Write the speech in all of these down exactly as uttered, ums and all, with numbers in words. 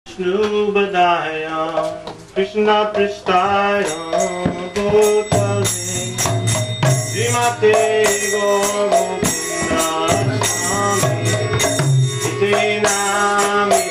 Vishnu Badaya, Krishna Pristaya, Bhutale, Srimate Govinda Swami, Iti Namine.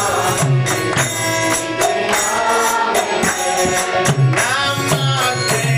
Namaste.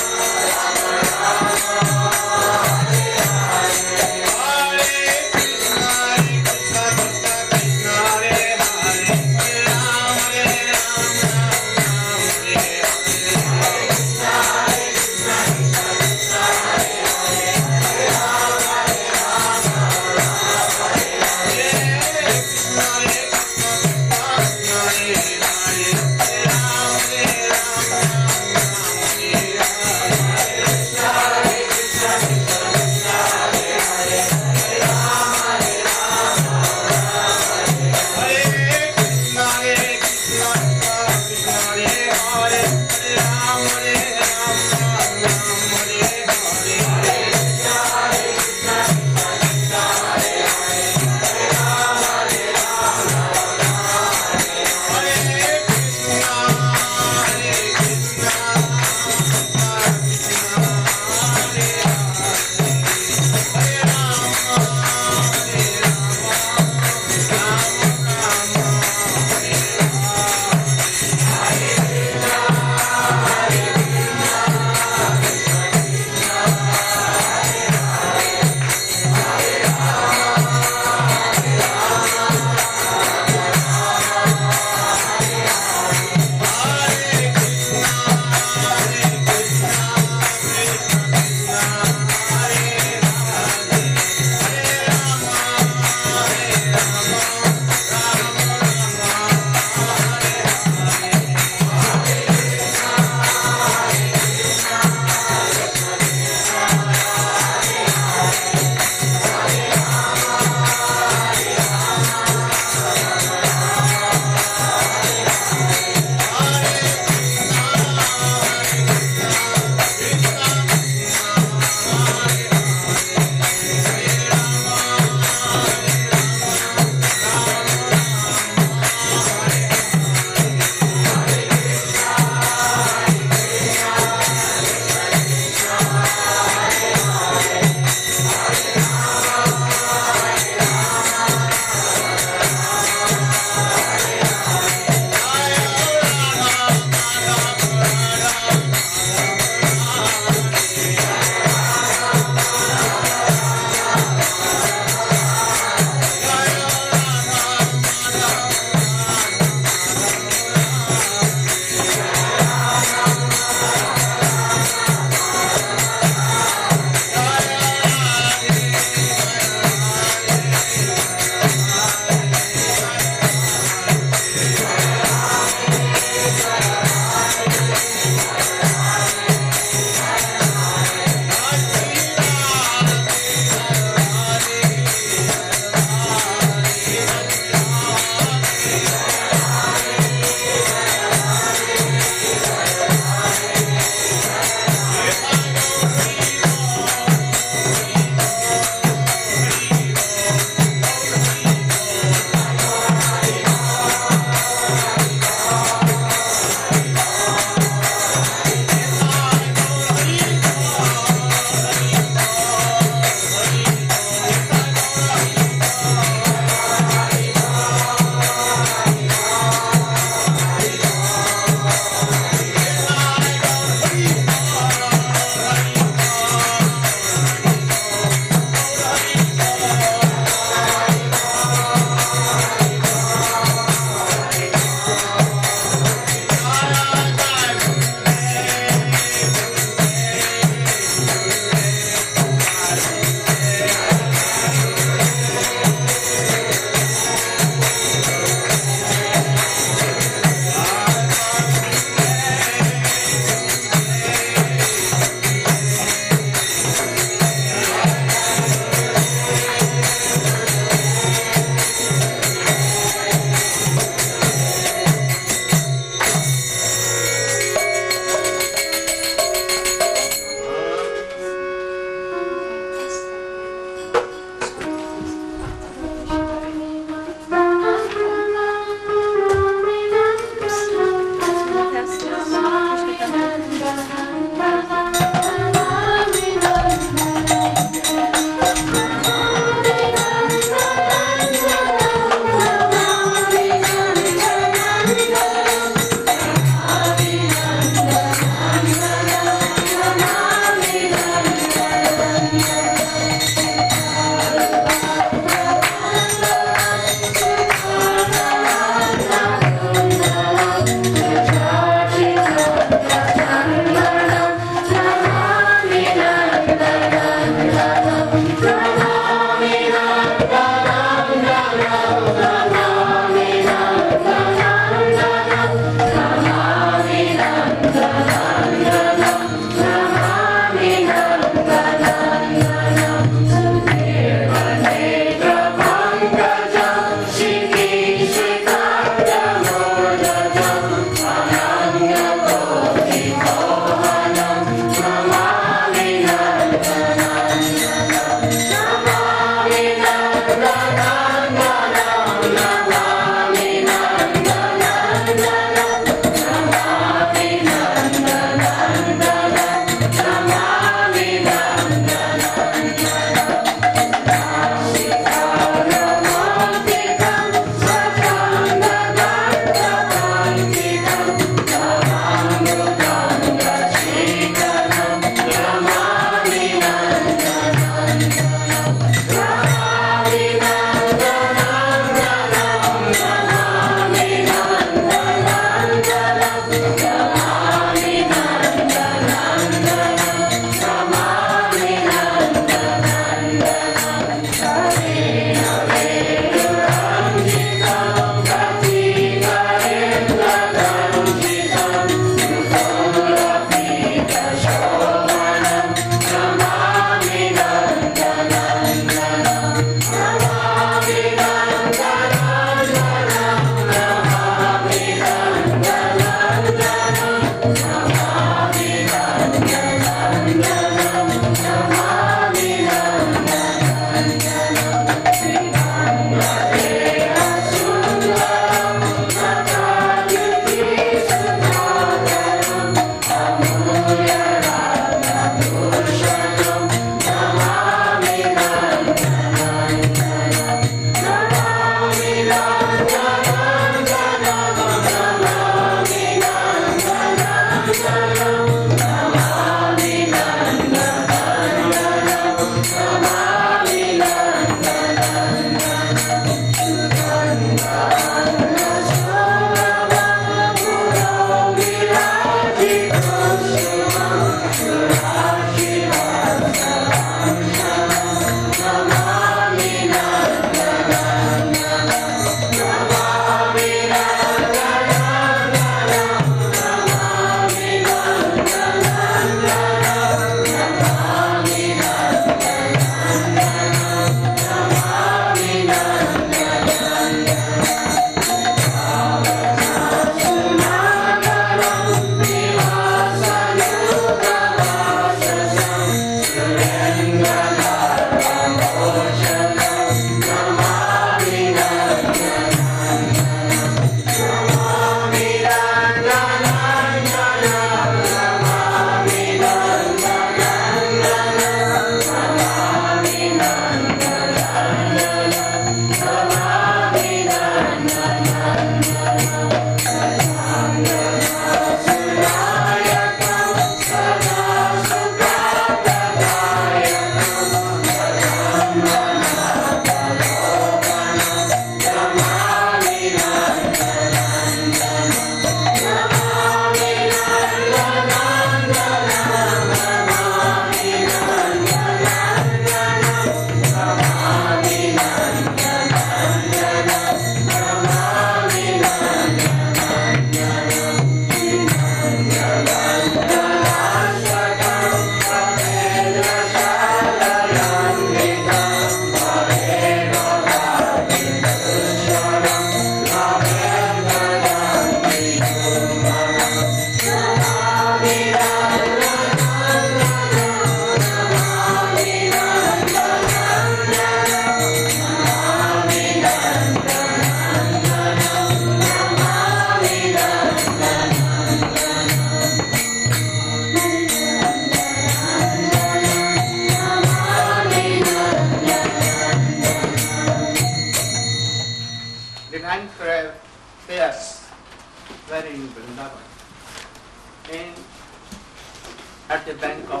at the bank of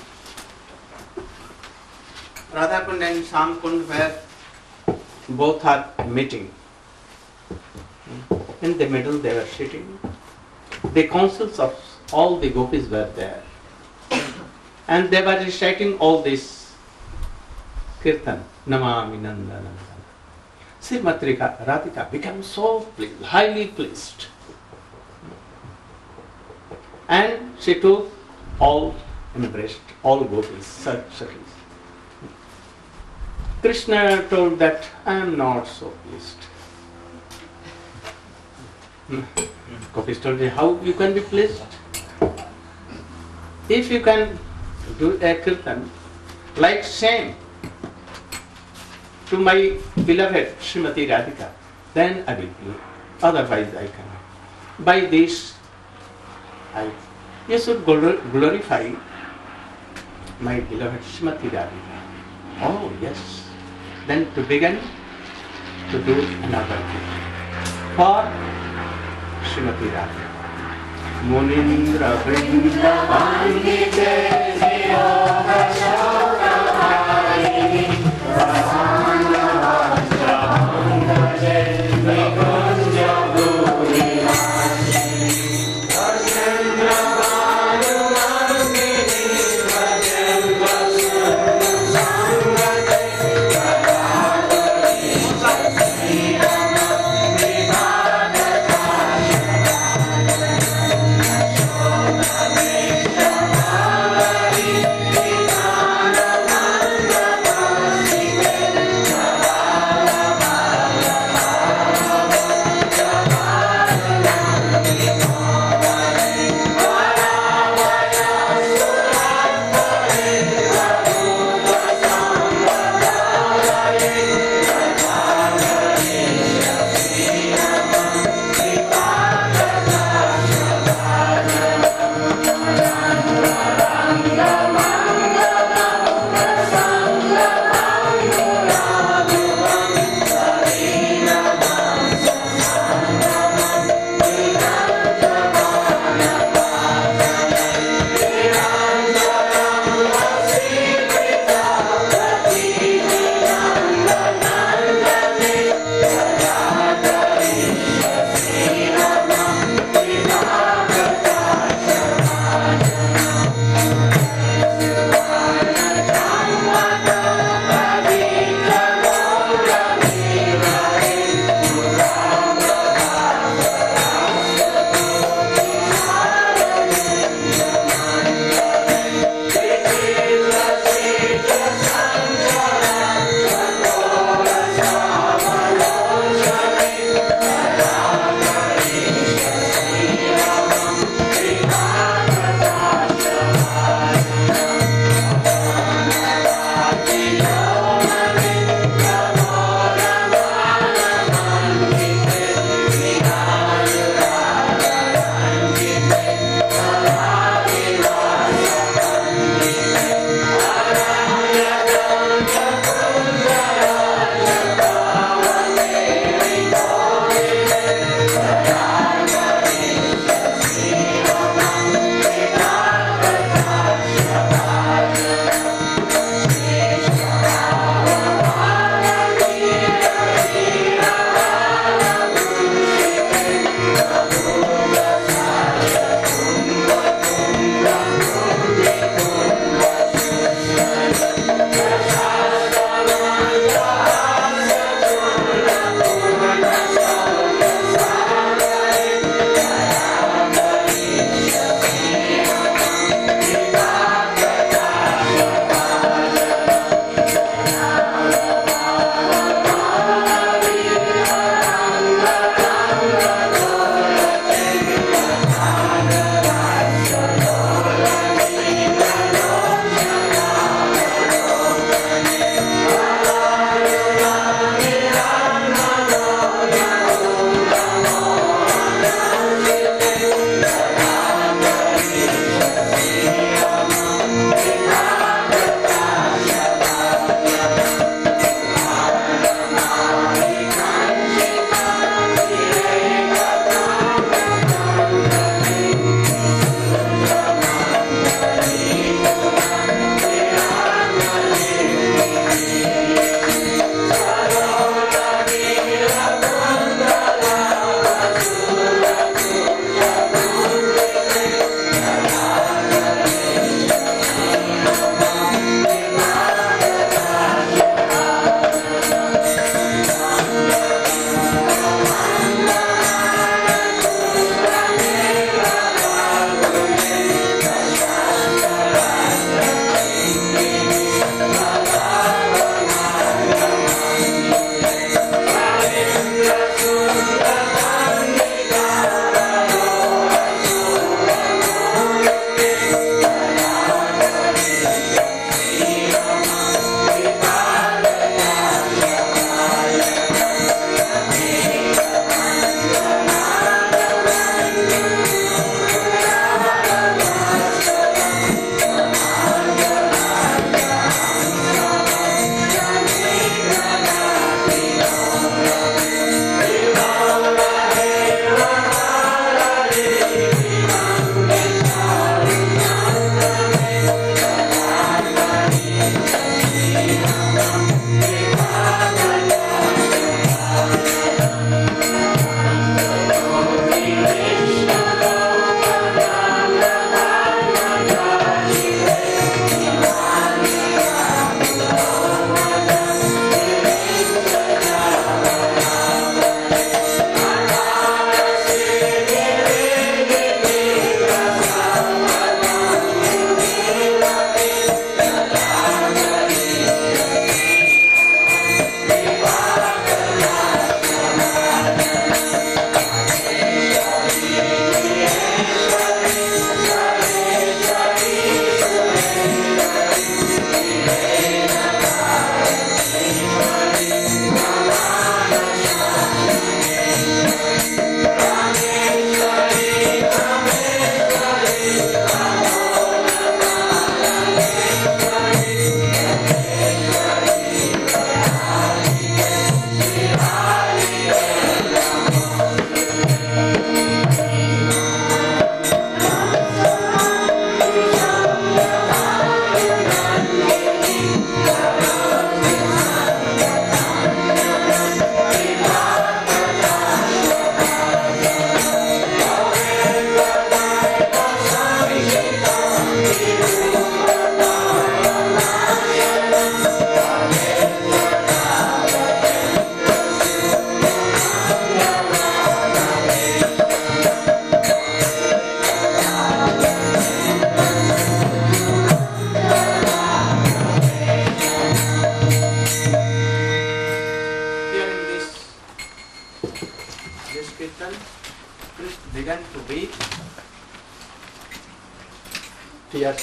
Radha Kund and Sham Kund, where both are meeting. In the middle they were sitting. The councils of all the gopis were there. And they were reciting all this kirtan, Namami Nandana. Srimati Radhika became so pleased, highly pleased. And she took all, embraced all gopis, certainly. Krishna told that I am not so pleased. Gopis told me, how you can be pleased? If you can do a kirtan like same to my beloved Srimati Radhika, then I will do. Otherwise I cannot. By this, I you should glorify my beloved Srimati Radhika. Oh yes. Then to begin to do another thing for Srimati Radhika. Munindra Vrindavani Deviyo Vashodavayini Vasana Vajrahanga Jai Kunja Bhuri Vashini Vasendra Vanu Margini Vajem Vasana Sangate Vadavani Satsirana Vivadata Shadana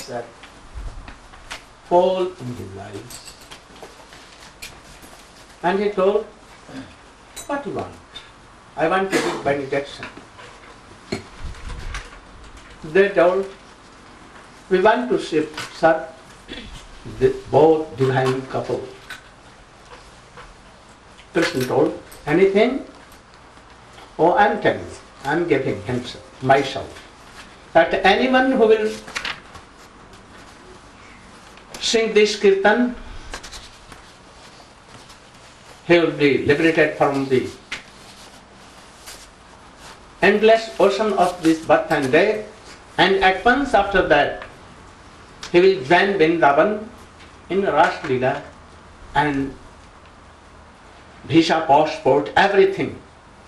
that fall in his life. And he told, what do you want? I want to give benediction. They told, we want to serve the both divine couple. Krishna told, anything? Oh, I'm telling you, I'm giving himself, myself. That anyone who will sing this kirtan, he will be liberated from the endless ocean of this birth and death, and at once after that, he will join Vrindavan in Ras Leela and visa, passport, everything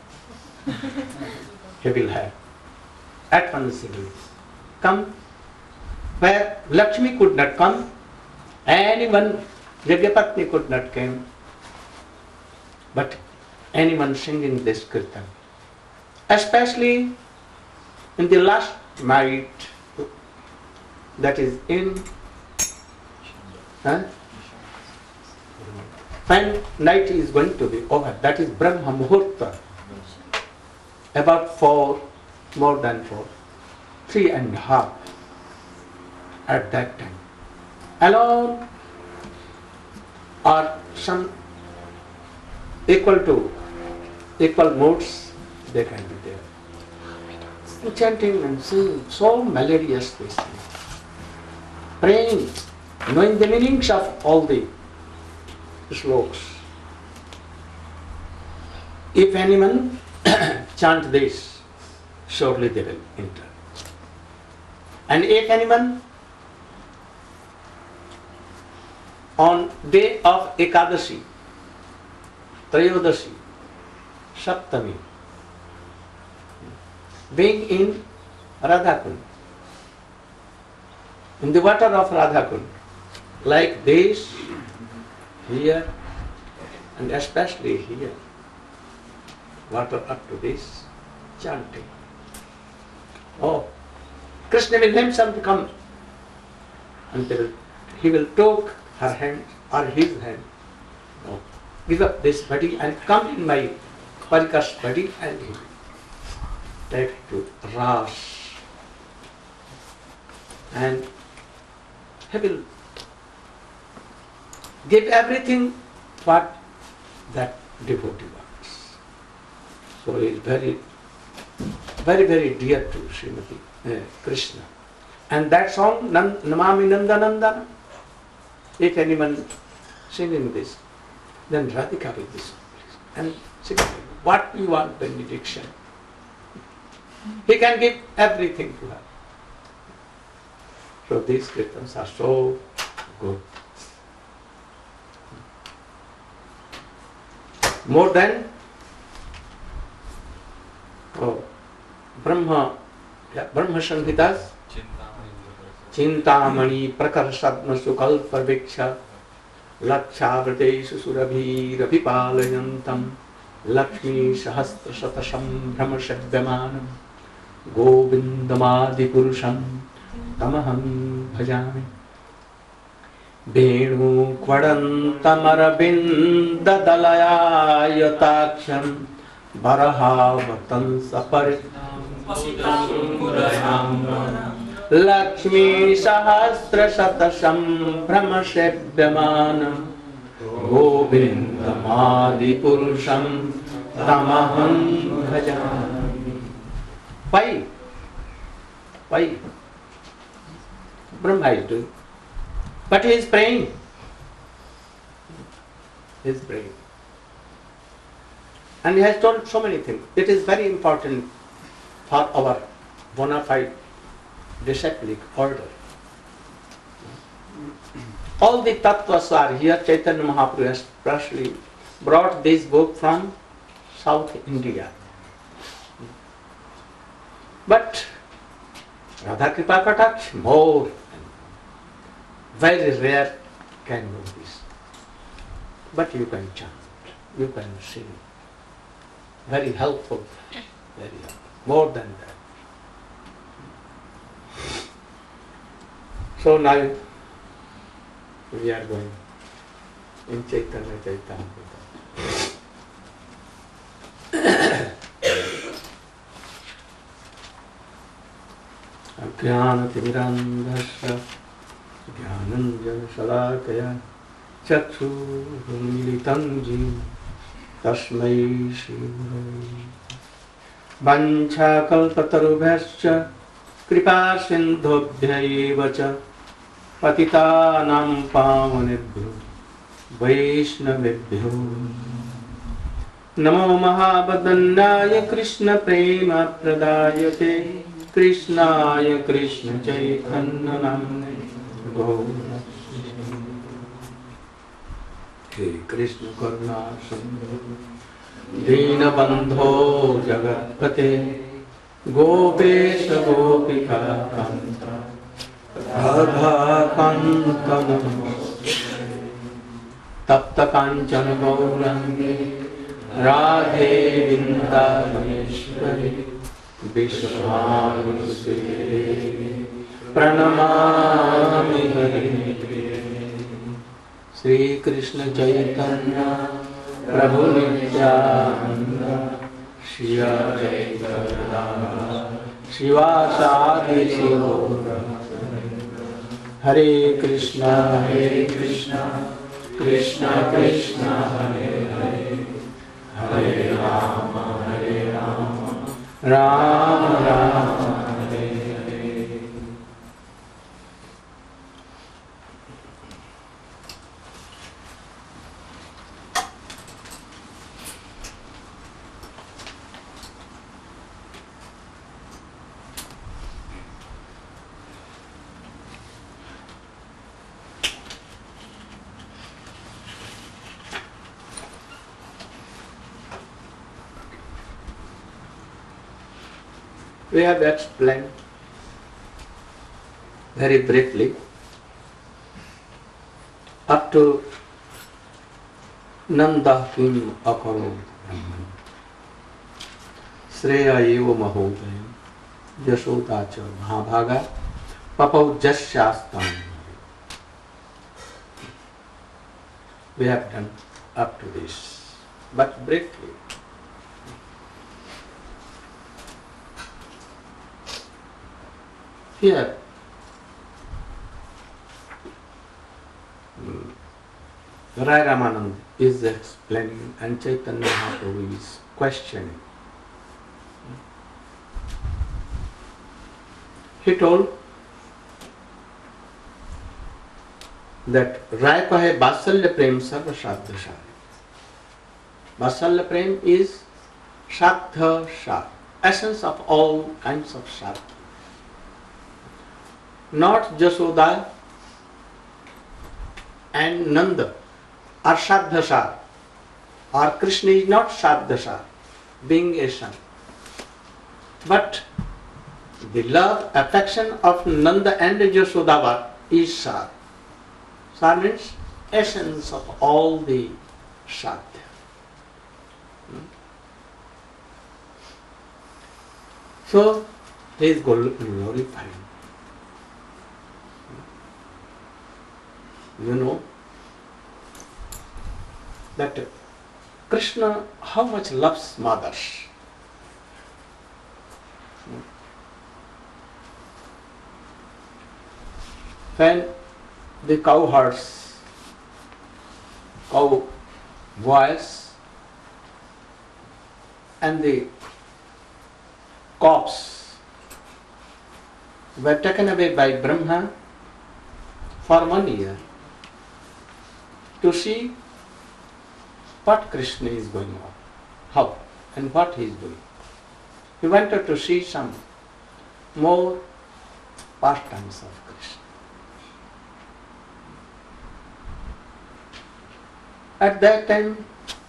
he will have. At once he will come where Lakshmi could not come, anyone, Yagyapatni could not come, but anyone singing this kirtan. Especially in the last night, that is in huh? when night is going to be over, that is Brahma Muhurta, about four, more than four, three and a half at that time. Alone or some equal to equal modes, they can be there. And chanting and singing so melodious this thing. Praying, knowing the meanings of all the slokas. If anyone chant this, surely they will enter. And if anyone on day of Ekadashi, Trayodasi, Saptami, being in Radhakund, in the water of Radhakund, like this, here, and especially here, water up to this, chanting. Oh, Krishna will himself come, and will, he will take her hand or his hand. Oh, give up this body and come in my Parikar's body, and he will take to Ras. And he will give everything what that devotee wants. So he is very, very, very dear to Srimati uh, Krishna. And that song, Namami Nandanandana, if anyone singing this, then Radhika will be sung. And sing, what you want benediction? He can give everything to her. So these kirtans are so good. More than oh, Brahma, yeah, Brahma Samhitas, Chintamani Prakarsadma Sukalpa Viksha Lakshavrateshu Surabhi Rabhipalayantam Lakshmi Sahastra Satasham Brahma Shabdamanam Govindamadi Purusham Tamaham Bhajami Venu Kvadantamarabinda Dalayayatacham Bharahavatam Saparit Lakshmi Sahasra Satasham Brahma Shabdamanam Govindamadi Purusham Tamaham Bhajami. Why? Why? Brahma is doing. But he is praying. He is praying. And he has told so many things. It is very important for our bona fide disciplic order. All the tattvas are here. Chaitanya Mahaprabhu has especially brought this book from South India. But Radha Kripa Kataksh, more, very rare can know this. But you can chant, you can sing. Very helpful, very helpful. More than that. So now we are going in Chaitanya Charitamrita. Ajnanatimirandhasya Jnananjanashalakaya Chakshurumilitam jina Tasmai Shri Gurave Vanchakalpatarubhyascha Kripa sindhobhya cha Patitanam pavanebhyo Vaishnavebhyo Namo Mahabadanyaya Krishna Prema Pradayate Krishnaya Krishna Chaitanya Namne Gaura He Krishna Karuna Sindhu Dinabandho Jagatpate Gopesha Gopika Kanta Radha Kanta Namaste Tapta Kanchana Gaurangi Radhe Vrindavaneshwari Vishwanusri Pranamami Hari Sri Krishna Chaitanya Prabhu Nityananda Shri Advaita Shivasadi Siva Hare Krishna Hare Krishna Krishna Krishna Hare Hare Hare Rama Hare Rama Rama Rama Hare Hare. We have explained very briefly up to Nanda Kim Akaro Brahman Sreya Eva Mahodaya Yashoda Cha Mahabhaga Papau Jasyastam. We have done up to this, but briefly. Here, Rai Ramanand is explaining and Chaitanya Mahaprabhu is questioning. He told that Rai kahe Vasalya Prem Sarva Shraddha Shar. Vasalya Prem is Shraddha Shar, essence of all kinds of Shraddha. Not Jashoda and Nanda are Shraddha, or Krishna is not Shraddha, being a son. But the love, affection of Nanda and Jashoda is Shar. Shar means essence of all the Shraddha. So he is glorifying. You know that Krishna how much loves mothers. When the cowherds, cow boys and the calves were taken away by Brahma for one year, to see what Krishna is going on, how and what he is doing. He wanted to see some more pastimes of Krishna. At that time,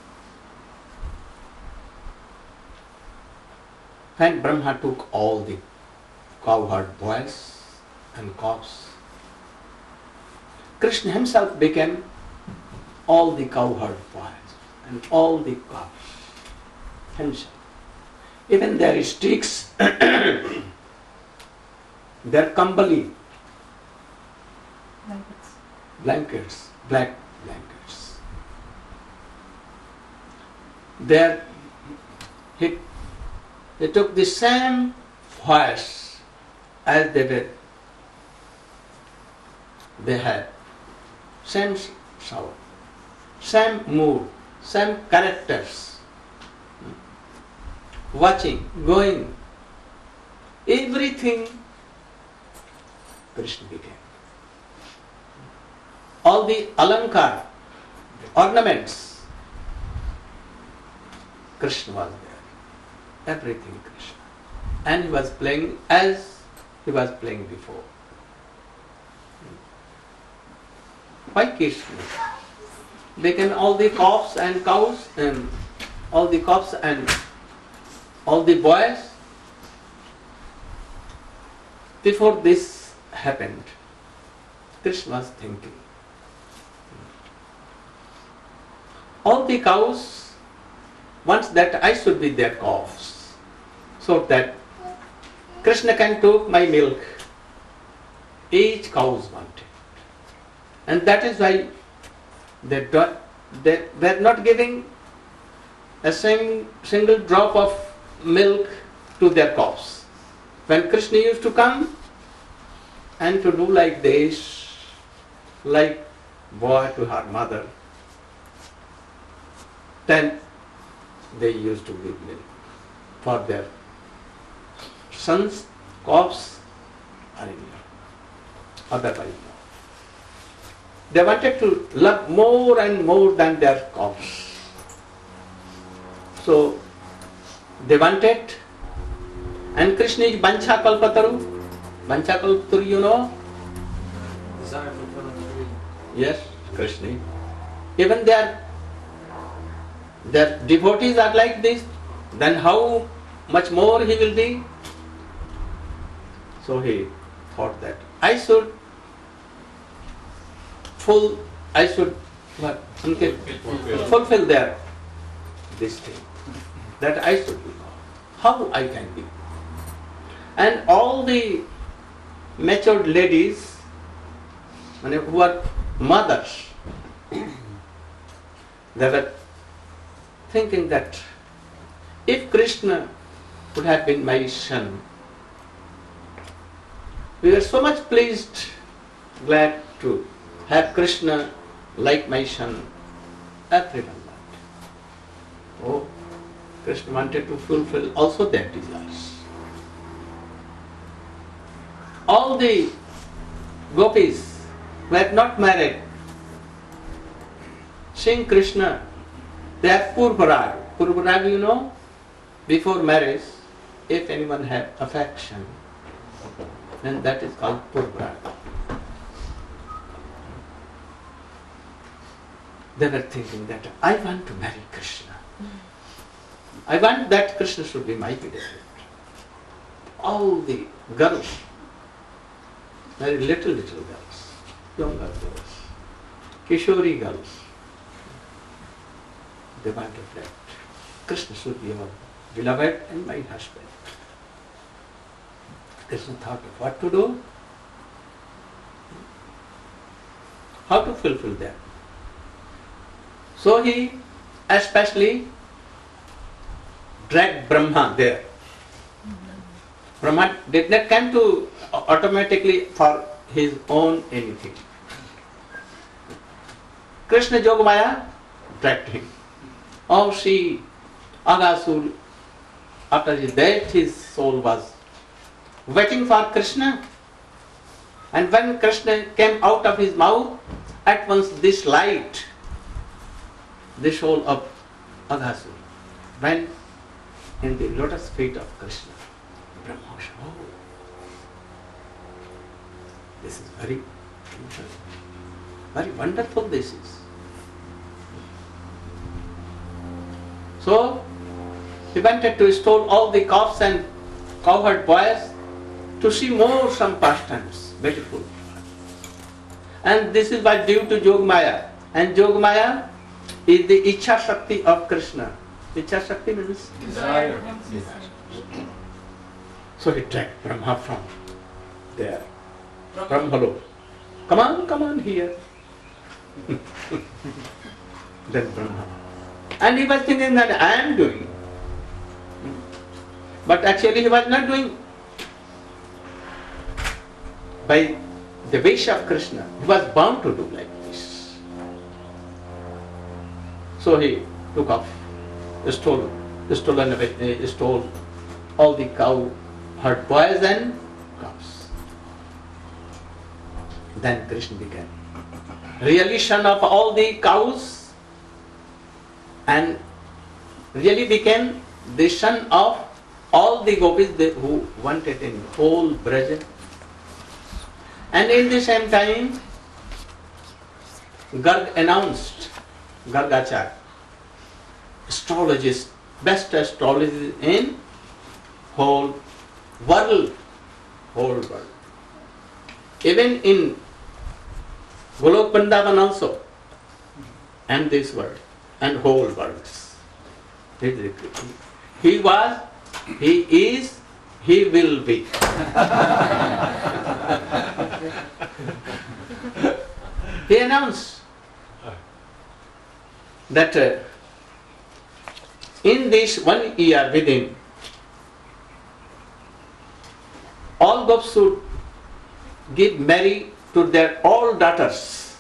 when Brahma took all the cowherd boys and calves, Krishna himself became all the cowherd boys and all the calves himself. Even their sticks, their kambali, blankets, black blankets. There he, he took the same voice as they were, they had, same sound, same mood, same characters, watching, going, everything Krishna became. All the alankar, ornaments, Krishna was there. Everything Krishna. And he was playing as he was playing before. Why Krishna? Became all the calves and cows and all the calves and all the boys. Before this happened, Krishna was thinking. All the cows wants that I should be their calves, so that Krishna can take my milk. Each cows wanted, and that is why they do, they were not giving a sing, single drop of milk to their calves. When Krishna used to come and to do like this, like boy to her mother, then they used to give milk for their sons, calves, are in love. Otherwise, no. They wanted to love more and more than their calves. So they wanted, and Krishna is Bancha Kalpataru. Bancha Kalpataru, you know? Desire for tree. Yes, Krishna. Even their their devotees are like this, then how much more he will be? So he thought that I should full, I should what? Okay, fulfill their this thing. That I should be. How I can be? And all the matured ladies, who are mothers, they were thinking that if Krishna would have been my son, we were so much pleased, glad to have Krishna like my son. Everyone wanted. Oh, Krishna wanted to fulfill also their desires. All the gopis were not married. Seeing Krishna, they are purvarag. Purvarag, you know, before marriage, if anyone had affection, then that is called purvarag. They were thinking that I want to marry Krishna. I want that Krishna should be my widow. All the girls, very little, little girls, younger girls, Kishori girls, they wanted that Krishna should be our beloved and my husband. Krishna thought of what to do, how to fulfill that. So he especially dragged Brahma there. Brahma did not come to automatically for his own anything. Krishna Yogamaya dragged him. Oh, see, Aghasur, after his death, his soul was waiting for Krishna. And when Krishna came out of his mouth, at once this light, the soul of Aghasur, went in the lotus feet of Krishna. Brahma said, oh, this is very, very wonderful this is. So, he wanted to stole all the calves and cowherd boys to see more some pastimes, beautiful. And this is by due to Yogamaya. And Yogamaya is the Ichha Shakti of Krishna. Ichha Shakti means Desire. So he dragged Brahma from there. Brahma, come on, come on here. Then Brahma. And he was thinking that I am doing. But actually he was not doing. By the wish of Krishna, he was bound to do like this. So he took off, stole, stolen away, stole all the cow herd boys and cows. Then Krishna became really son of all the cows and really became the son of all the gopis who wanted in whole Braja. And in the same time, Garg announced, Gargacharya, astrologist, best astrologist in whole world, whole world. Even in Golok Vrindavan also, and this world, and whole worlds. He was, he is, he will be. He announced that uh, in this one year within, all gopis should give marry to their all daughters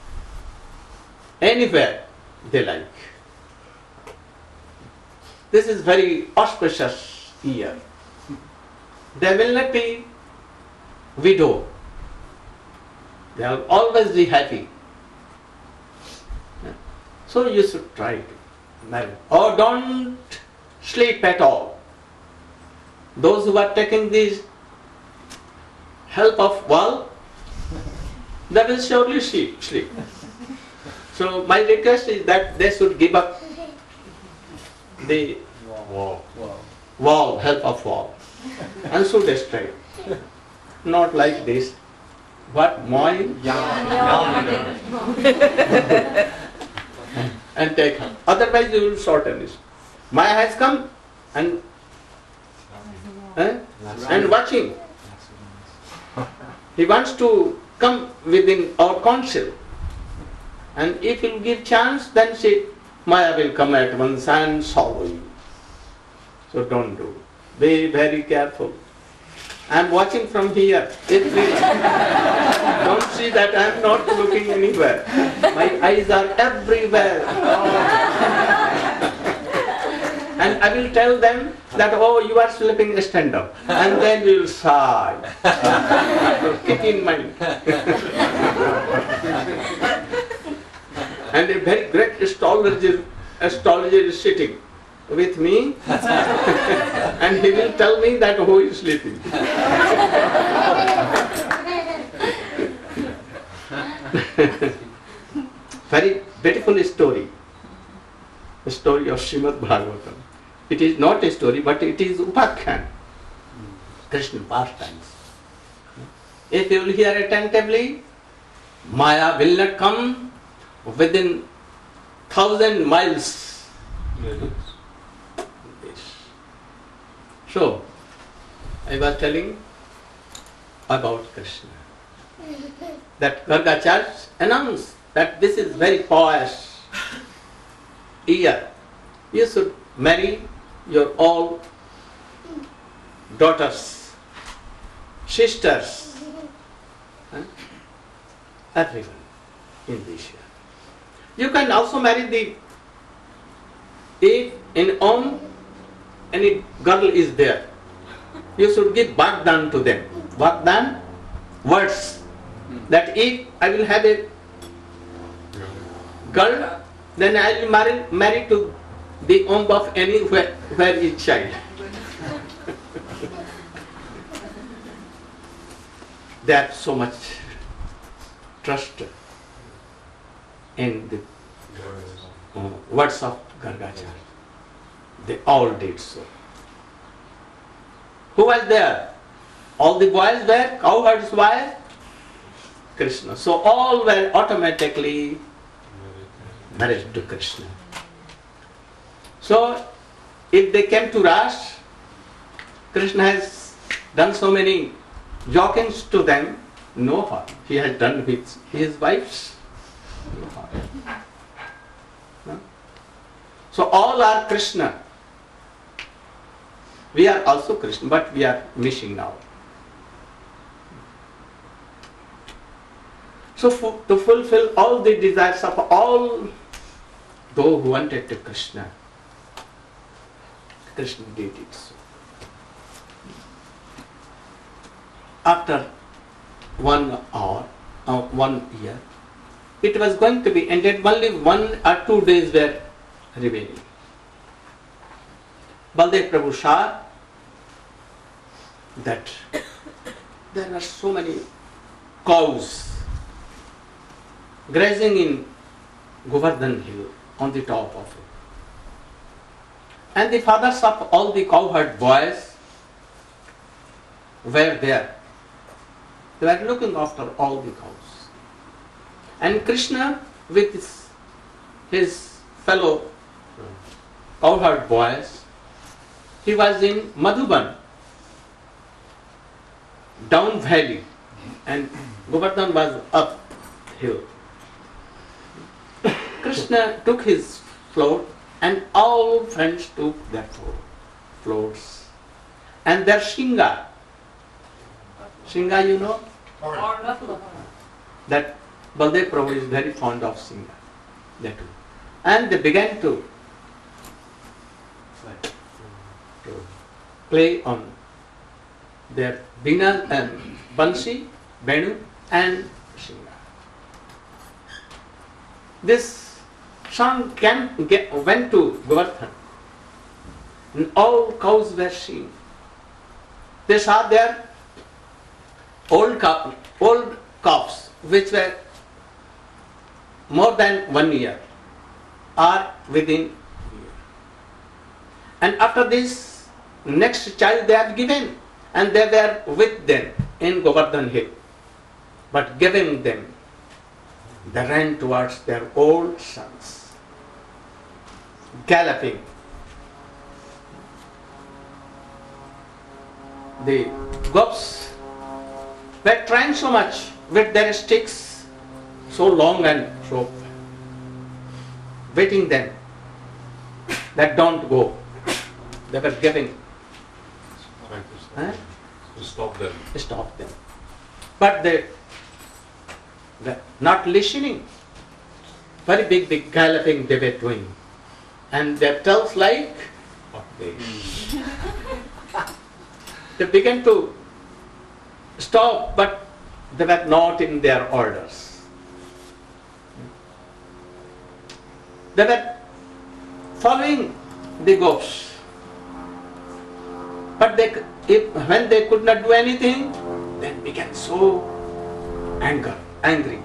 anywhere they like. This is very auspicious year. They will not be widow. They will always be happy. So you should try to marry. Or don't sleep at all. Those who are taking this help of wall, they will surely sleep. sleep. So my request is that they should give up the Wow. wall, help of wall, and should stay. Not like this. What? Moi? And take her. Otherwise you will shorten this. Maya has come and eh, and watching. He wants to come within our council. And if you give chance, then she, Maya will come at once and swallow you. So don't do. Be very careful. I am watching from here. If we don't see that I am not looking anywhere. My eyes are everywhere. And I will tell them that, oh, you are sleeping, stand up. And then we will sigh. So keep in mind. And a very great astrologer, astrologer is sitting with me and he will tell me that who is sleeping. Very beautiful story. The story of Srimad Bhagavatam. It is not a story, but it is Upakhyan, Krishna pastimes. If you will hear attentively, Maya will not come within thousand miles. So, I was telling about Krishna. That Gargacharya announced that this is very pious year. You should marry your all daughters, sisters, huh? everyone in this year. You can also marry the, if in home any girl is there, you should give Vagdan to them. Vagdan, words. That if I will have a girl, then I will marry, marry to the home of any where, where is child. They have so much trust in the uh, words of Gargacharya. They all did so. Who was there? All the boys were cowherds' wives? Krishna. So all were automatically married to Krishna. So if they came to Ras, Krishna has done so many jokings to them. No, he has done with his wives. No? So all are Krishna. We are also Krishna, but we are missing now. So fu- to fulfill all the desires of all those who wanted to Krishna, Krishna did it so. After one hour, uh, one year, it was going to be ended. Only one or two days were remaining. Baldev Prabhu saw that there were so many cows grazing in Govardhan hill on the top of it. And the fathers of all the cowherd boys were there. They were looking after all the cows. And Krishna with his, his fellow cowherd boys, he was in Madhuban, down valley, and Govardhan was up hill. Krishna took his float and all friends took their floats. And their Shinga, Shinga you know? That Baldev Prabhu is very fond of Shinga. That too. And they began to, to play on their Bina and Bansi, Venu and Shinga. This song came, get, went to Govardhan, and all cows were seen. They saw their old cow, old calves, which were more than one year, or within year. And after this, next child they are given, and they were with them in Govardhan hill. But giving them, they ran towards their old sons, galloping. The gops were trying so much with their sticks, so long and so waiting them that don't go. They were giving. Trying to stop, Huh? to stop them. Stop them. But they were not listening. Very big, big galloping they were doing. And their tails like hot days. They began to stop, but they were not in their orders. They were following the goats. But they, if, when they could not do anything, they began so anger, angry.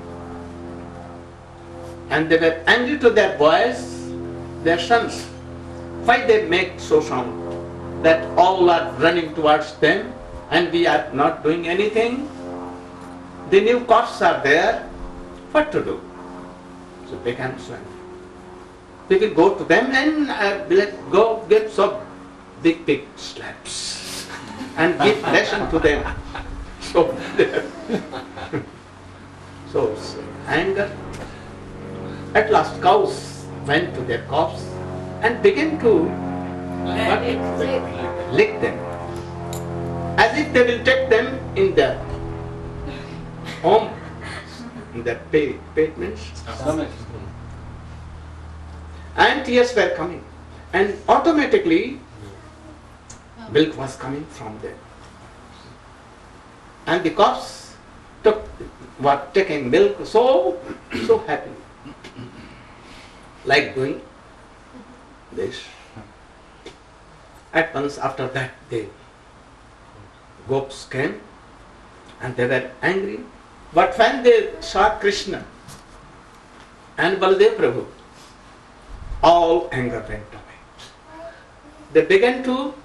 And they were angry to their boys, their sons. Why they make so sound? That all are running towards them and we are not doing anything. The new cops are there. What to do? So they can swim. We will go to them and uh, let go give some big big slaps and give lesson to them. So, so, so anger. At last cows went to their cops and began to what? lick them, as if they will take them in their home, in their pay, pavements. And tears were coming, and automatically milk was coming from them. And the cops took, were taking milk so, so happy, like doing this. At once after that, the gops came and they were angry. But when they saw Krishna and Baldev Prabhu, all anger went away. They began to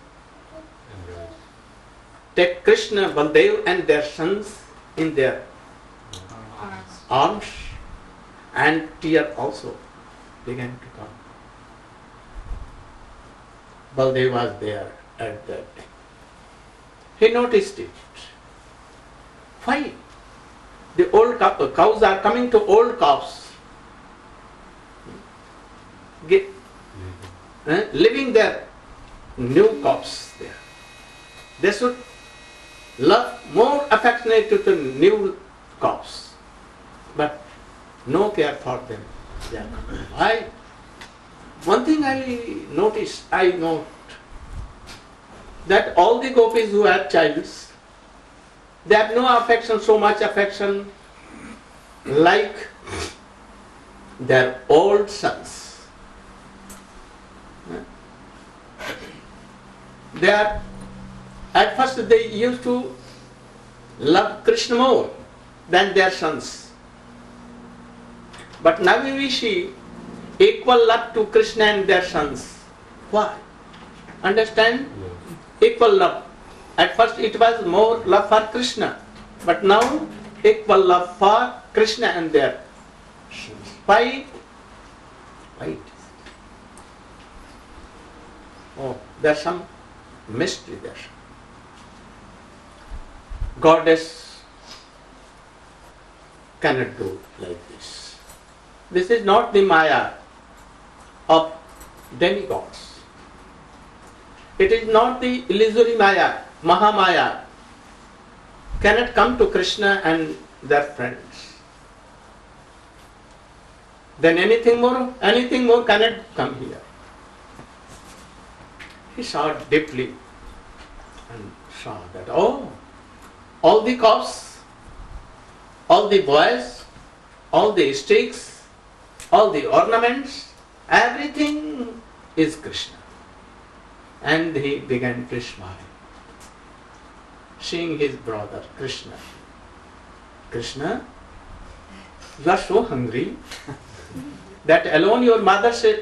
take Krishna, Baldev and their sons in their arms, and tears also began to come. Baldev was there at that time. He noticed it. Why? The old cow- cows are coming to old calves get, eh, living their new corpse there. They should love more affectionate to the new corpse, but no care for them. Yeah. I, one thing I noticed, I note that all the gopis who have childs, they have no affection, so much affection like their old sons. They are, at first they used to love Krishna more than their sons. But now we see equal love to Krishna and their sons. Why? Understand? Equal love. At first it was more love for Krishna, but now equal love for Krishna and their sons. Why? Why it is? Oh, there's some mystery there. Goddess cannot do like this. This is not the Maya of demigods. It is not the illusory Maya, Mahamaya. Cannot come to Krishna and their friends. Then anything more, anything more cannot come here. He saw deeply and saw that, oh, all the corpses, all the boys, all the sticks, all the ornaments, everything is Krishna. And he began to smile, seeing his brother Krishna. Krishna, you are so hungry that alone your mother said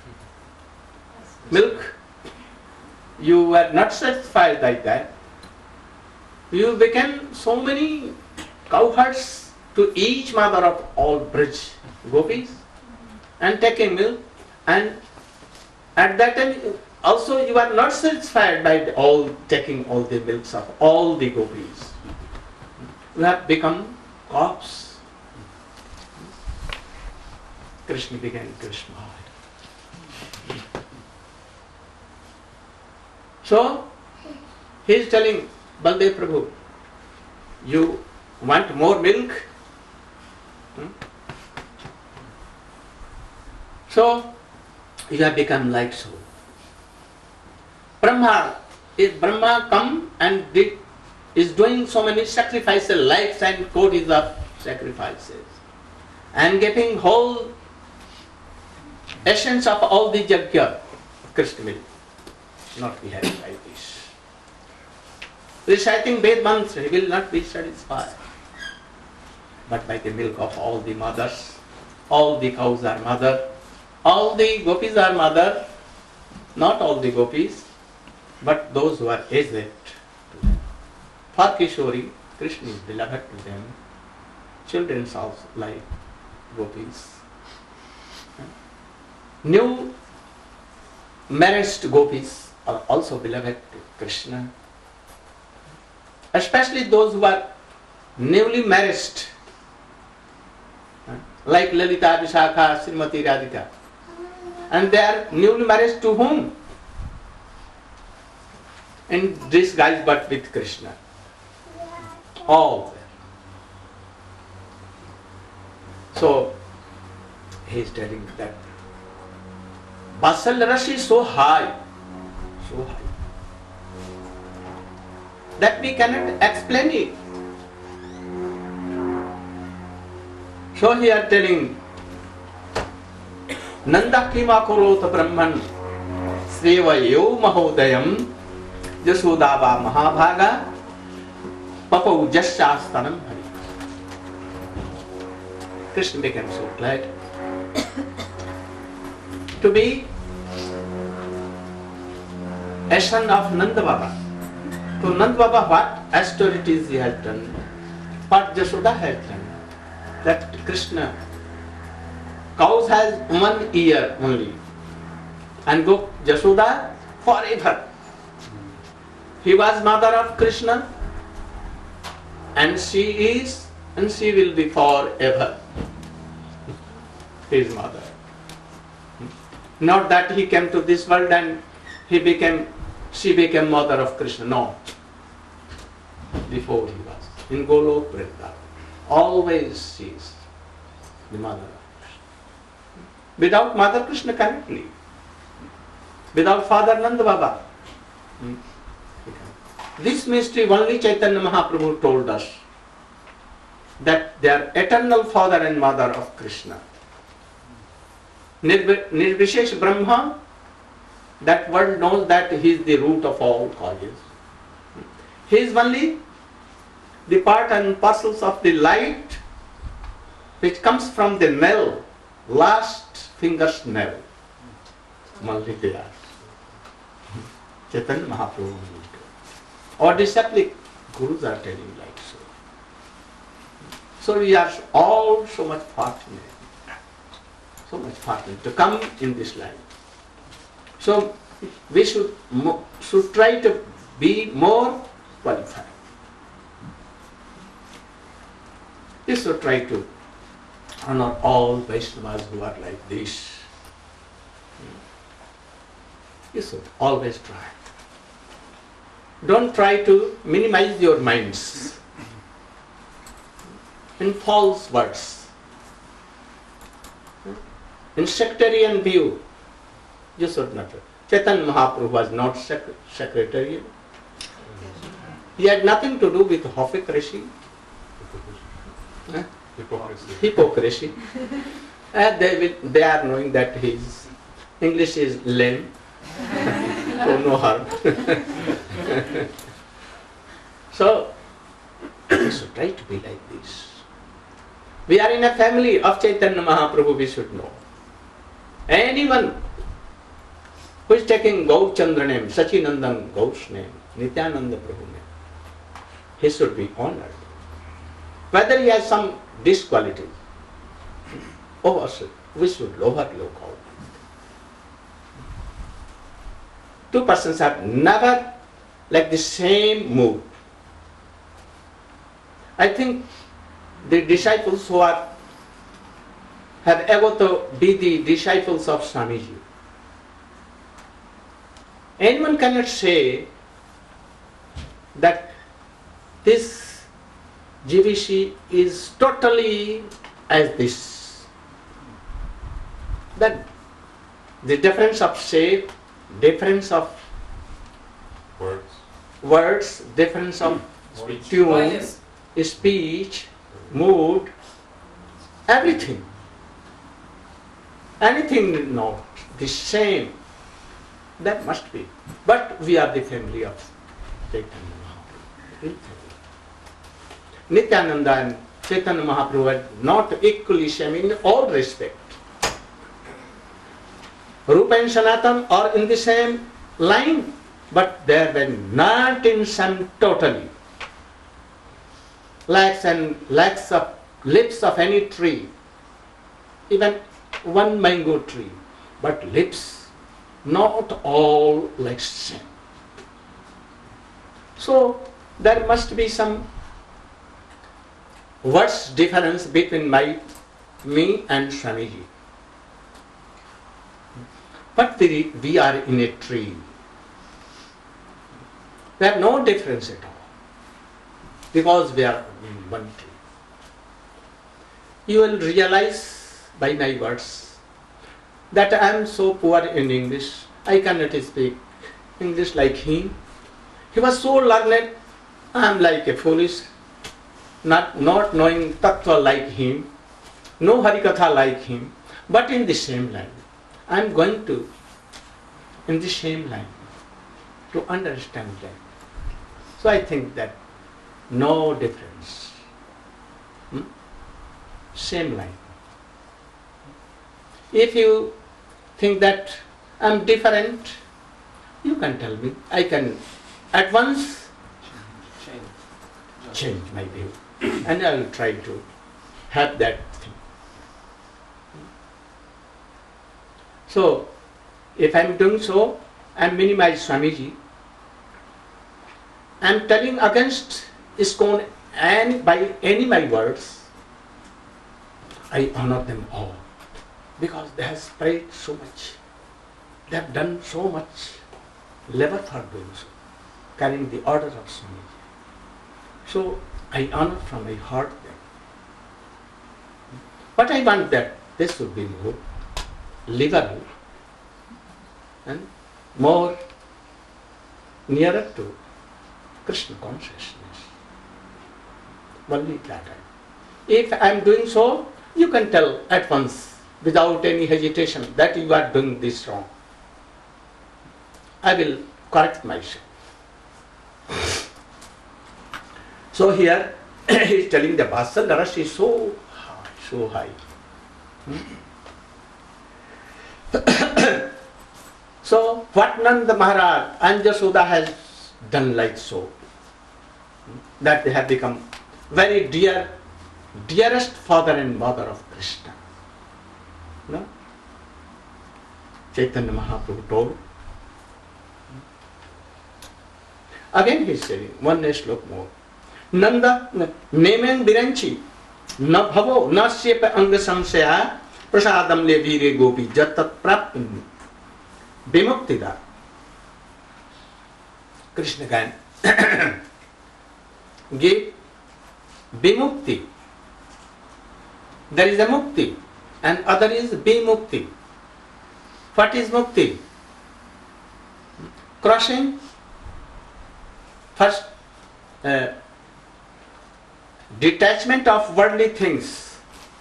milk, you were not satisfied like that. You became so many cowherds to each mother of all Brij gopis and taking milk, and at that time also you are not satisfied by the all taking all the milks of all the gopis. You have become corpse. Krishna began to smile. So he is telling Baldev Prabhu, you want more milk? Hmm? So you have become like so. Brahma, is Brahma come and did, is doing so many sacrifices, lives and codes of sacrifices, and getting whole essence of all the yajna. Krishna will not be happy like this. Reciting Ved mantra, he will not be satisfied. But by the milk of all the mothers, all the cows are mother, all the gopis are mother, not all the gopis, but those who are aged. For Kishori, Krishna is beloved to them. Children also like gopis. New married gopis are also beloved to Krishna. Especially those who are newly married, like Lalita, Vishakha, Srimati Radhika. And they are newly married to whom? In disguise but with Krishna. All there. So he is telling that Vasal Rash is so high, so high, that we cannot explain it. So he is telling Nanda Kima Korota Brahman Srevayo Mahodayam Jasodava Mahabhaga Papo Jashastanam Hari. Krishna became so glad to be a son of Nanda Baba. To Nanda Baba, what austerities he has done, what Jashoda has done. That Krishna, cows has one ear only, and go Jashoda forever. He was mother of Krishna, and she is, and she will be forever his mother. Not that he came to this world and he became, she became mother of Krishna. No. Before he was in Golok Vrindavan. Always she is the mother of Krishna. Without Mother Krishna cannot live. Without Father Nanda Baba. Hmm? This mystery only Chaitanya Mahaprabhu told us, that they are eternal father and mother of Krishna. Nirv- Nirvishesh Brahma, that world knows that he is the root of all causes. He is only the part and parcels of the light which comes from the nail, last finger's nail. Only they are. Chaitanya Mahaprabhu. Or disciplic gurus are telling like so. So we are all so much fortunate. So much fortunate to come in this life. So we should mo- should try to be more qualified. We should try to honor all Vaishnavas who are like this. You should always try. Don't try to minimize your minds in false words. In sectarian view, you should not. Chaitanya Mahaprabhu was not sec- sectarian. He had nothing to do with hypocrisy. Huh? Hypocrisy. Hypocrisy. And they, will, they are knowing that his English is lame, so no harm. So, we should try to be like this. We are in a family of Chaitanya Mahaprabhu, we should know. Anyone who is taking Gaur Chandra name, Sachinandan Gaur's name, Nityananda Prabhu name, he should be honored. Whether he has some disquality, oh, we should lower look out. Two persons have never like the same mood. I think the disciples who are have ever to be the disciples of Swamiji. Anyone cannot say that this G V C is totally as this. That the difference of shape, difference of Words. words, difference of Speech. tune, speech, mood, everything. Anything not the same. That must be. But we are the family of Chaitanya Mahaprabhu. Nityananda and Chaitanya Mahaprabhu are not equally same in all respect. Rupa and Sanatan are in the same line, but they were not in some totally. Lakhs and lakhs of lips of any tree, even one mango tree, but lips not all like same. So there must be some words difference between my me and Swamiji. But the, we are in a tree. There are no difference at all. Because we are in one tree. You will realize by my words that I am so poor in English. I cannot speak English like him. He was so learned. I am like a foolish, not, not knowing tattva like him, no harikatha like him, but in the same line. I am going to, in the same line, to understand that. So I think that no difference. Hmm? Same line. If you think that I am different, you can tell me. I can at once Change. change my view. And I will try to have that thing. So, if I am doing so, I am minimize Swamiji. I am telling against ISKCON and by any my words, I honor them all because they have spread so much They have done so much labor for doing so, carrying the order of Swamiji. So I honor from my heart them. But I want that this should be more liberal and more nearer to Krishna consciousness. Only that. If I am doing so, you can tell at once, without any hesitation, that you are doing this wrong. I will correct myself. So here he is telling the Vatsalya Rasa is so high, so high. Hmm? So what Nanda Maharaj and Yashoda has done like so, that they have become very dear, dearest father and mother of Krishna. No? Chaitanya Mahaprabhu told. Again he is saying, one slok more. Nanda nemen viranchi na bhavo na syepa anga samsaya prasadam le vire gopi jatat prapti vimuktida. Krishna can give vimukti. There is a mukti and other is vimukti. What is mukti? Crossing first uh, detachment of worldly things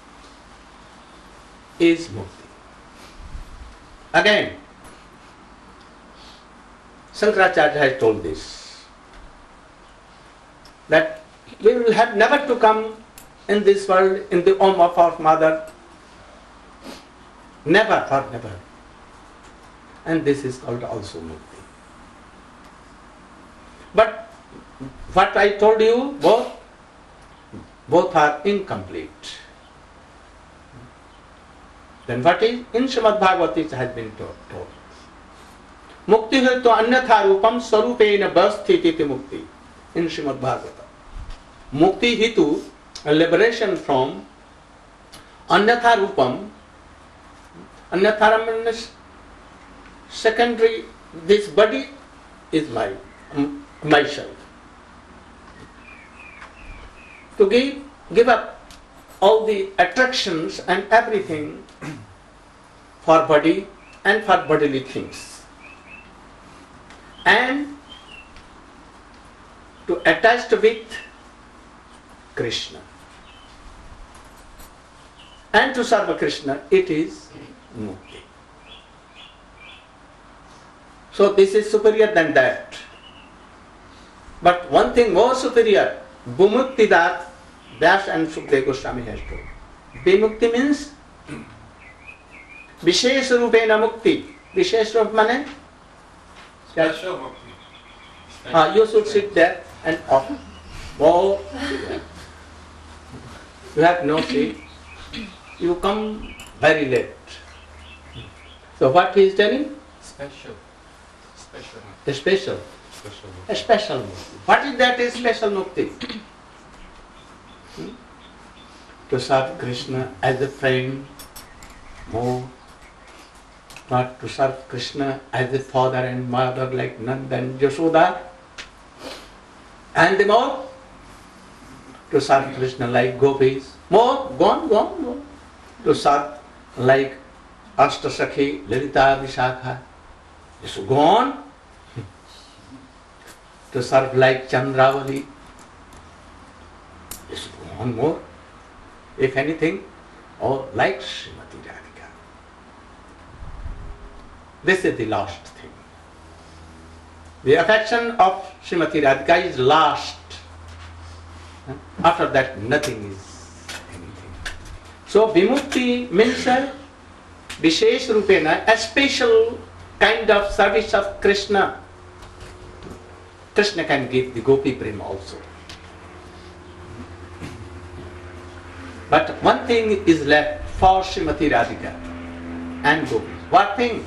is mukti. Again, Shankaracharya has told this, that we will have never to come in this world in the womb of our mother. Never, for never. And this is called also mukti. But what I told you, both, both are incomplete. Then what is? In Srimad Bhagavata it has been told. Mukti hai to anyatha rupam sarupena vasthiti mukti. In Srimad Bhagavata. Mukti hitu, a liberation from anyatha rupam. Anyatha means secondary, this body is my, myself. To give, give up all the attractions and everything for body and for bodily things. And to attach with Krishna. And to serve Krishna, it is mukti. So this is superior than that. But one thing more superior, Bhumukti that Vyasa and Sukadeva Goswami has told. Vimukti means Vishesh Rupena Mukti. Vishesh Rup means Special mukti. uh, you should sit there and off. Oh, you have no seat. You come very late. So what he is telling? Special. Special. The special. Special. A special mukti. What is that is special mukti? Hmm? To serve Krishna as a friend, more. Not to serve Krishna as a father and mother like Nanda and Yashoda. And the more. To serve Krishna like gopis. More, go on, go on, go on. To serve like Ashtasakhi, Lalita, Vishakha. Yes, go on. To serve like Chandravali. Yes, go on more. If anything, or like Srimati Radhika. This is the last thing. The affection of Srimati Radhika is last. After that, nothing is anything. So, Vimukti means a Vishesh Rupena, a special kind of service of Krishna. Krishna can give the Gopi Prema also. But one thing is left for Srimati Radhika and Gopis. What thing?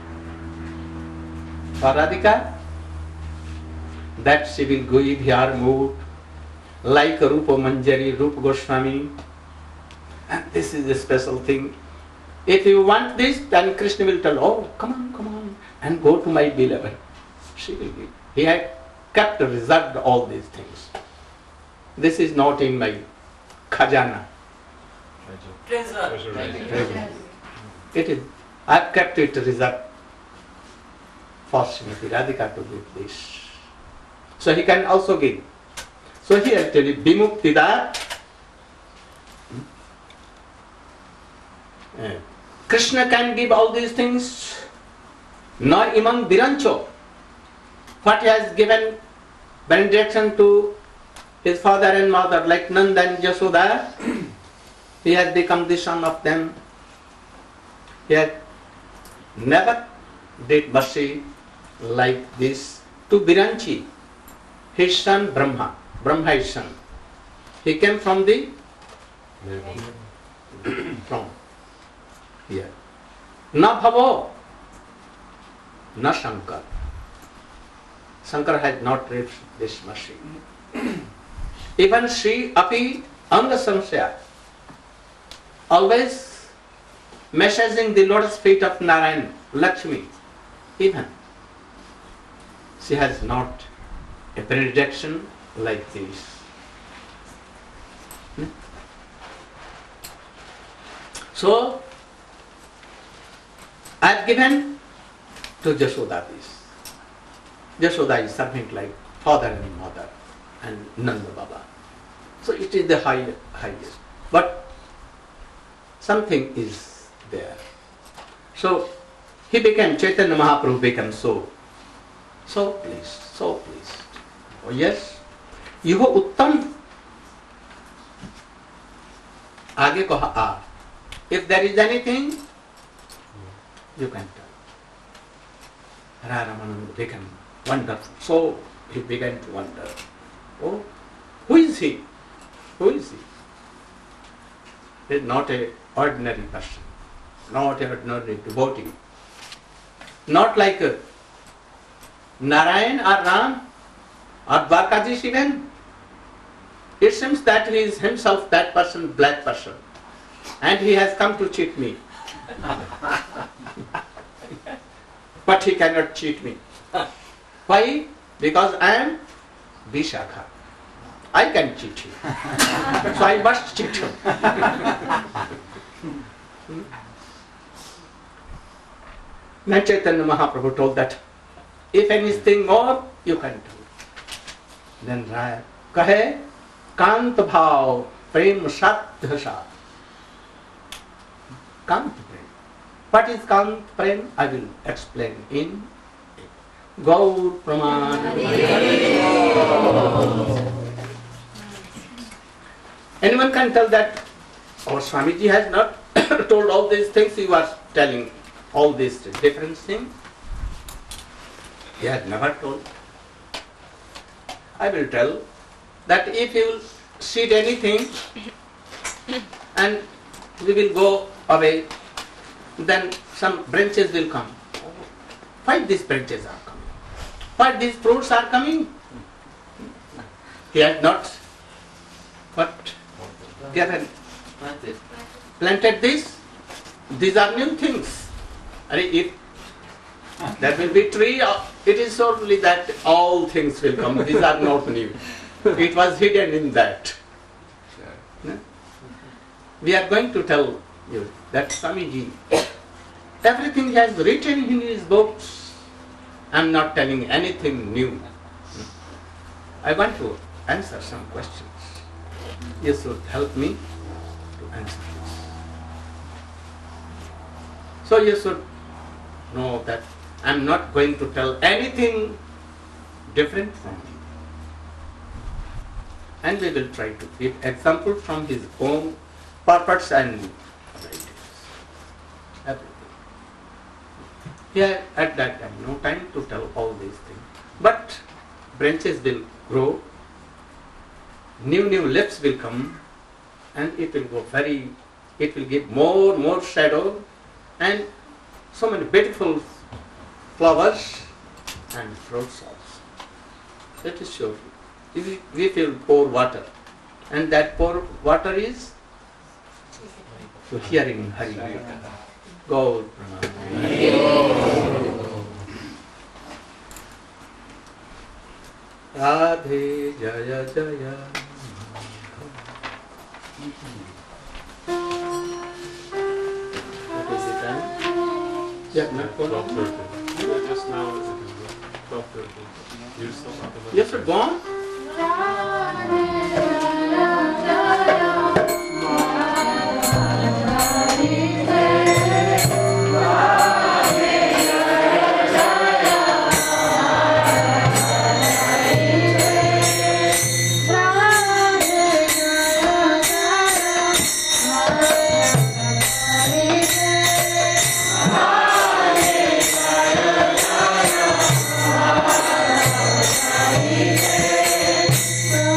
For Radhika, that she will give her mood like Rupa Manjari, Rupa Goswami. And this is a special thing. If you want this, then Krishna will tell, oh, come on, come on. and go to my beloved. She will give. He had kept reserved all these things. This is not in my khajana. Treasure. Treasure. It is. I have kept it reserved for Srimati Radhika to give this. So he can also give. So here tell you, Vimuktida. Uh, Krishna can give all these things. Nor imam Virancho. What he has given benediction to his father and mother, like Nanda and Yashoda, he has become the son of them. He had never did mercy like this to Viranchi, his son Brahma, Brahma his son. He came from the from here. Na Bhavo, na Shankar. Shankar had not reached this mercy. Even Sri Api Anga Samsaya, always messaging the lotus feet of Narayan, Lakshmi, even she has not a benediction like this. Hmm? So, I have given to Jashoda this. Jashoda is something like father and mother and Nanda Baba. So it is the high, highest. But something is there. So he became, Chaitanya Mahaprabhu became so, so pleased, so pleased. Oh yes, you go uttam. Aage kaha a. If there is anything, you can tell. Raramananda became wonderful. So he began to wonder. Oh, who is he? Who is he? He is not an ordinary person, not an ordinary devotee. Not like uh, Narayan or Ram or Dwarkaji Shivan. It seems that he is himself that person, black person, and he has come to cheat me. But he cannot cheat me. Why? Because I am Vishakha. I can cheat him. So I must cheat him. Then Chaitanya Mahaprabhu told that if anything more, you can do. Then Raya kahe kant bhav prem sadhasa. Kant prem. What is kant prem? I will explain in Gaur Praman. Anyone can tell that our Swamiji has not told all these things, he was telling all these different things. He had never told. I will tell that if you seed anything and we will go away, then some branches will come. Why these branches are coming? Why these fruits are coming? He had not what? Given, planted this. These are new things. If there will be tree, it is certainly that all things will come. These are not new. It was hidden in that. We are going to tell you that Swamiji, everything he has written in his books. I am not telling anything new. I want to answer some questions. You should help me to answer this. So you should know that I am not going to tell anything different from him. And we will try to give examples from his own purpose and writings. Everything. He had at that time no time to tell all these things. But branches will grow, new new leaves will come, and it will go very, it will give more more shadow and so many beautiful flowers and fruits also. That is sure. We, we will pour water, and that pour water is to hearing Hari. Gaur Pranam. Jaya. What is the time? Yeah, not twelve for thirty. Yeah, just now it is twelve thirty. You're still not the Yes, sir, gone? Hare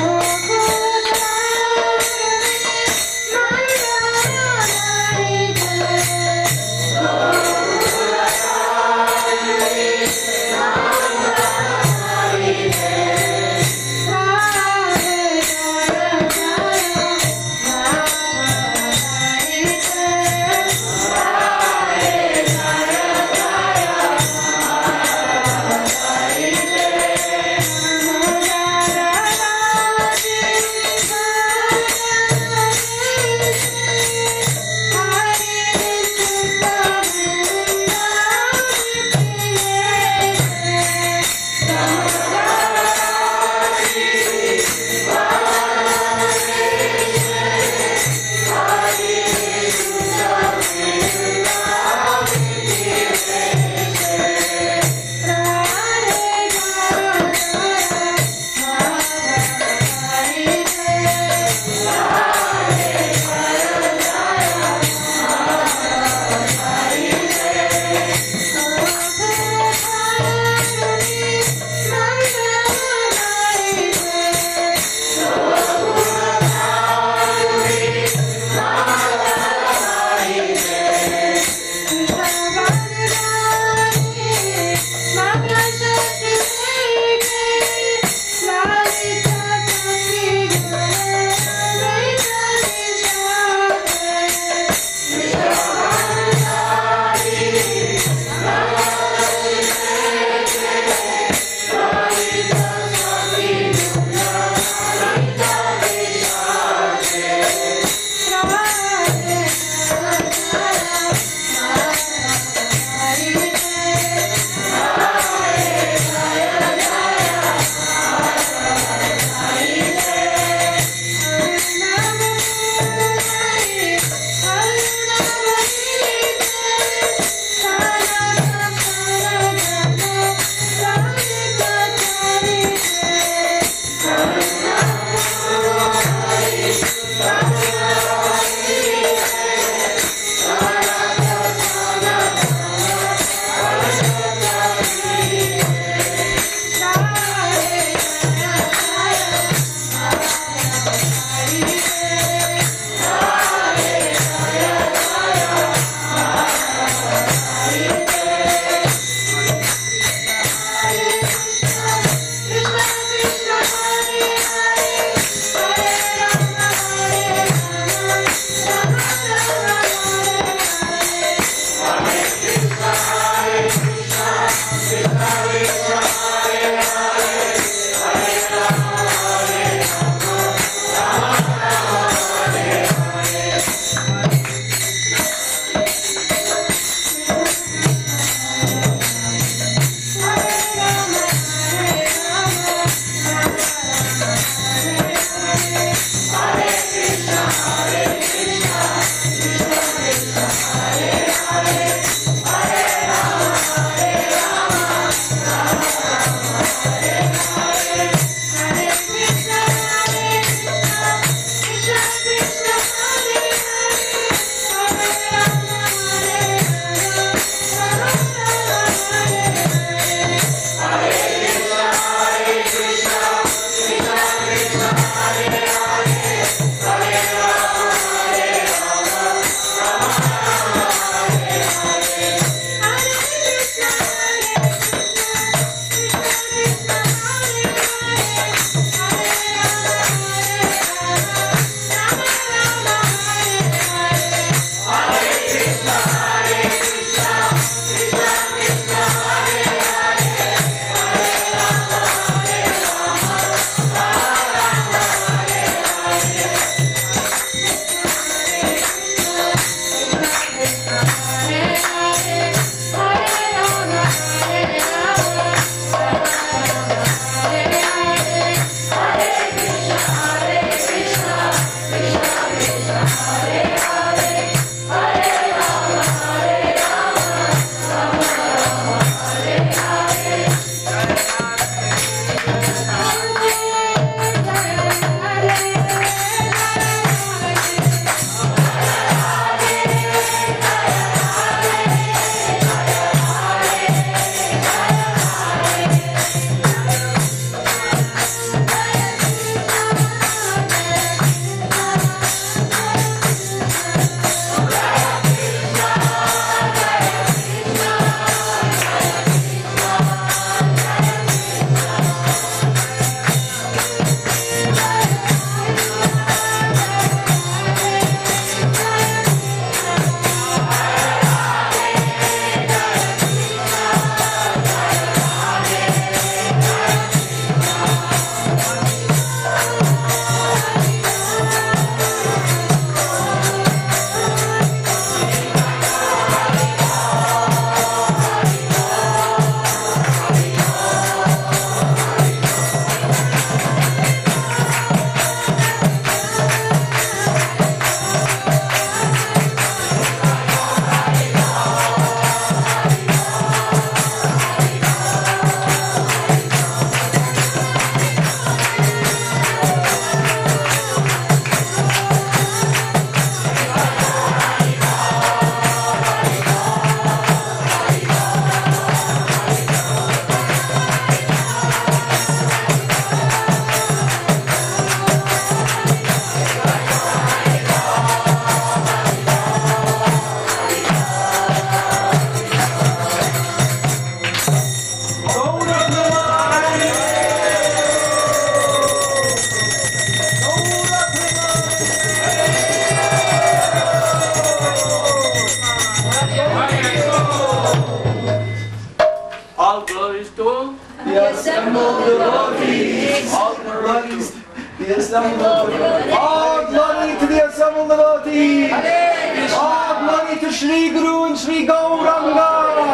All glories to The assembled devotees. All glories. The assembled devotees. All glory to the assembled devotees. All glory to Shri Guru and Shri Gauranga.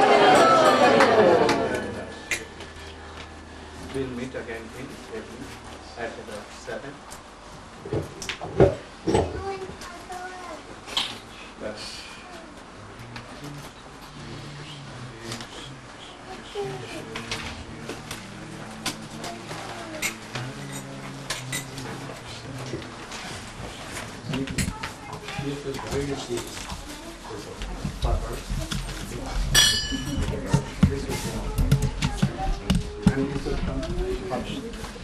We'll meet again in evening at about seven. And this will come first.